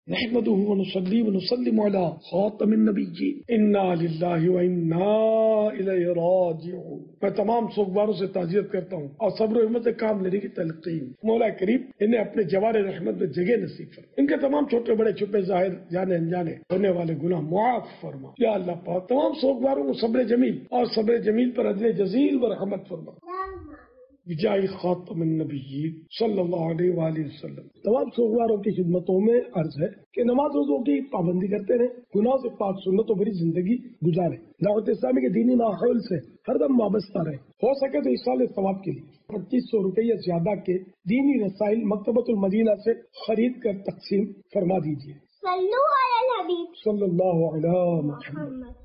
नहमदुहु व नुसल्ली व नुसल्लिमु अला खातमिन नबिय्यीन इन्ना लिल्लाहि व इन्ना इलैहि राजिऊन। मैं तमाम सोगवारों से ताज़ियत करता हूँ और सब्र हिम्मत से काम लेने की तलकीन। मौला करीम इन्हें अपने जवारे रहमत में जगह नसीब फरमा। इनके तमाम छोटे बड़े छुपे जाहिर जाने अनजाने होने वाले गुनाह मुआफ फरमा। या अल्लाह पाक तमाम सोगवारों को सब्र जमील और सब्र जमील पर अजर जजील व रहमत फरमा। विजाई खातमिन नबिय्यीन सल्लल्लाहु अलैहि वसल्लम। तमाम सोगवारों की खिदमतों में अर्ज है कि नमाज रोजों की पाबंदी करते रहे, गुनाह से पाक सुन्नतों भरी जिंदगी गुजारे, दावत इस्लामी के दीनी माहौल से हरदम वाबस्ता रहे। हो सके तो इस साल सवाब के लिए 2500 रुपए या ज्यादा के दीनी रसाइल मकतबतुल मदीना से खरीद कर तकसीम फरमा दीजिए। सल्लल्लाहु अलैहि वसल्लम।